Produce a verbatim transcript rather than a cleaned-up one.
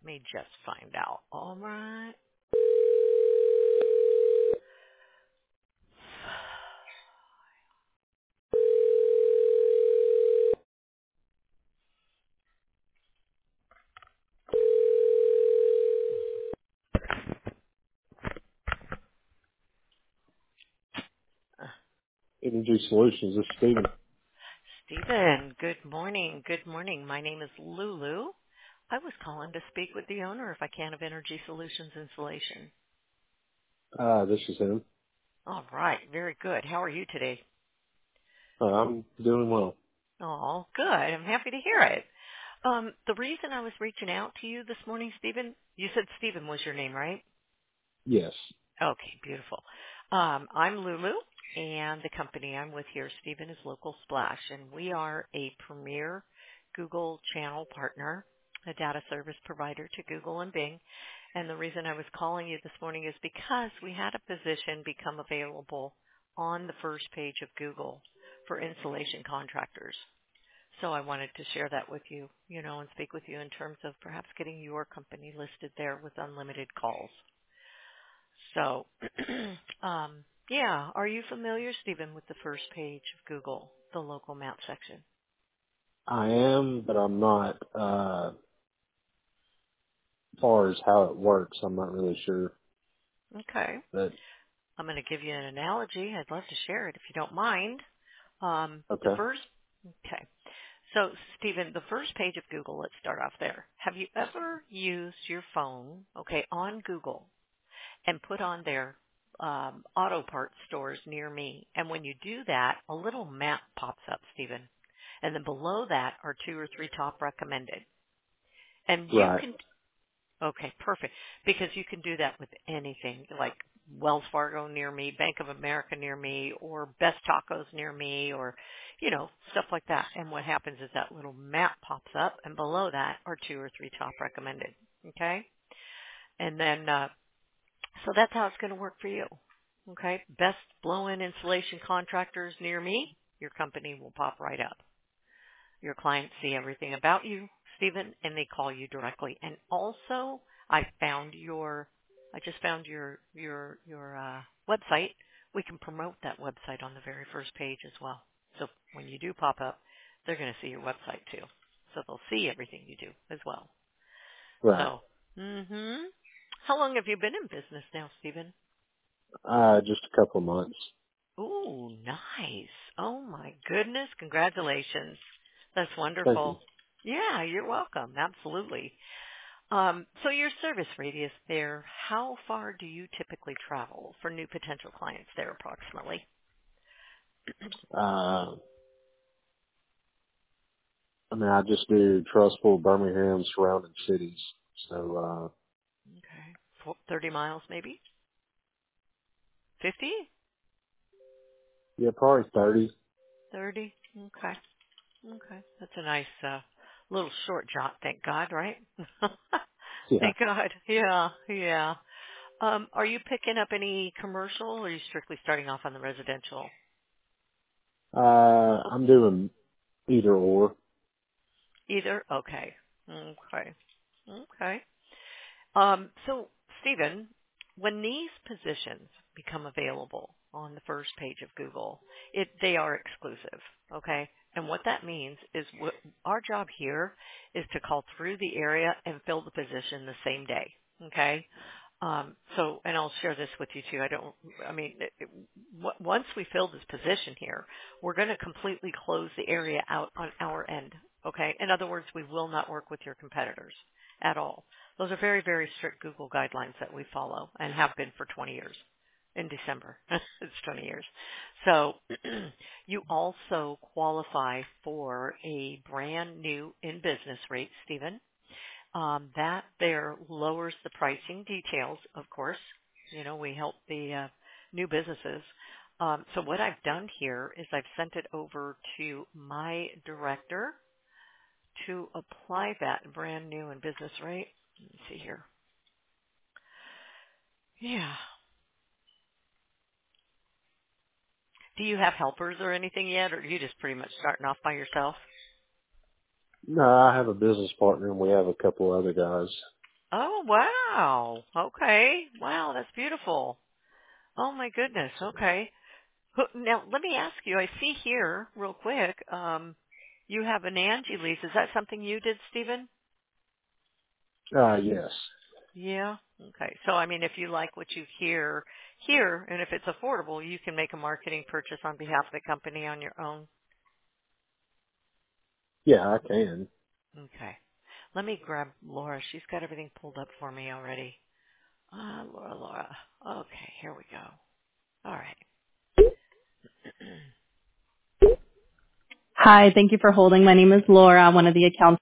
me just find out. All right. Energy Solutions. This is Stephen. Stephen, good morning. Good morning. My name is Lulu. I was calling to speak with the owner, if I can, of Energy Solutions Installation. Uh, this is him. All right. Very good. How are you today? Uh, I'm doing well. Oh, good. I'm happy to hear it. Um, the reason I was reaching out to you this morning, Stephen, you said Stephen was your name, right? Yes. Okay, beautiful. Um, I'm Lulu, and the company I'm with here, Stephen, is Local Splash, and we are a premier Google channel partner, a data service provider to Google and Bing. And the reason I was calling you this morning is because we had a position become available on the first page of Google for installation contractors. So I wanted to share that with you, you know, and speak with you in terms of perhaps getting your company listed there with unlimited calls. So, um, yeah, are you familiar, Stephen, with the first page of Google, the local map section? I am, but I'm not, uh, as far as how it works, I'm not really sure. Okay. But, I'm going to give you an analogy. I'd love to share it if you don't mind. Um, the okay. first, okay. So, Stephen, the first page of Google, let's start off there. Have you ever used your phone, okay, on Google and put on there um, auto parts stores near me? And when you do that, a little map pops up, Stephen. And then below that are two or three top recommended. And you Right. can, okay, perfect. Because you can do that with anything, like Wells Fargo near me, Bank of America near me, or Best Tacos near me, or, you know, stuff like that. And what happens is that little map pops up, and below that are two or three top recommended. Okay? And then, uh, so that's how it's going to work for you. Okay? Best blow-in installation contractors near me, your company will pop right up. Your clients see everything about you, Stephen, and they call you directly. And also, I found your, I just found your your your uh, website. We can promote that website on the very first page as well. So when you do pop up, they're going to see your website too. So they'll see everything you do as well. Right. So, mhm. How long have you been in business now, Stephen? Uh, just a couple of months. Ooh, nice. Oh my goodness. Congratulations. That's Thank you. wonderful. Yeah, you're welcome. Absolutely. Um, so your service radius there, how far do you typically travel for new potential clients there approximately? Uh, I mean, I just do Trustful, Birmingham, surrounding cities. So, uh, Okay. Fo- thirty miles maybe? fifty? yeah, probably thirty. thirty? Okay. Okay. That's a nice uh little short jaunt, thank God, right? Yeah. Thank God. Yeah, yeah. Um, are you picking up any commercial or are you strictly starting off on the residential? Uh, I'm doing either or. Either? Okay. Okay. Okay. Um, so, Stephen, when these positions become available on the first page of Google, it, they are exclusive, okay? And what that means is what, our job here is to call through the area and fill the position the same day, okay? Um, so, and I'll share this with you too. I don't, I mean, it, it, w- once we fill this position here, we're going to completely close the area out on our end, okay? In other words, we will not work with your competitors at all. Those are very, very strict Google guidelines that we follow and have been for twenty years. In December, it's twenty years. So you also qualify for a brand new in business rate, Stephen. Um, that there lowers the pricing details, of course. You know, we help the uh, new businesses. Um, so what I've done here is I've sent it over to my director to apply that brand new in business rate. Let me see here. Yeah. Do you have helpers or anything yet, or are you just pretty much starting off by yourself? No, I have a business partner and we have a couple other guys. Oh, wow. Okay. Wow, that's beautiful. Oh my goodness. So, Okay. Who- Now, let me ask you. I see here, real quick, um, you have an Angie lease. Is that something you did, Stephen? uh, yes. Yeah. Okay. So, I mean, if you like what you hear here, and if it's affordable, you can make a marketing purchase on behalf of the company on your own. Yeah, I can. Okay. Let me grab Laura. She's got everything pulled up for me already. Uh, Laura, Laura. Okay, here we go. All right. Hi, thank you for holding. My name is Laura, one of the accounts